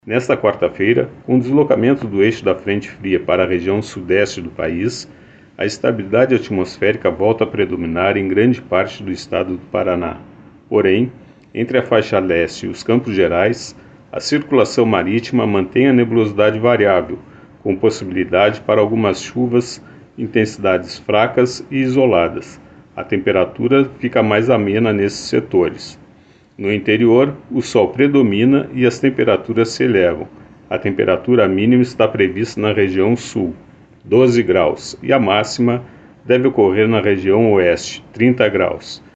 Nesta quarta-feira, com o deslocamento do eixo da frente fria para a região sudeste do país, a estabilidade atmosférica volta a predominar em grande parte do estado do Paraná. Porém, entre a faixa leste e os Campos Gerais, a circulação marítima mantém a nebulosidade variável, com possibilidade para algumas chuvas, intensidades fracas e isoladas. A temperatura fica mais amena nesses setores. No interior, o sol predomina e as temperaturas se elevam. A temperatura mínima está prevista na região sul, 12 graus, e a máxima deve ocorrer na região oeste, 30 graus.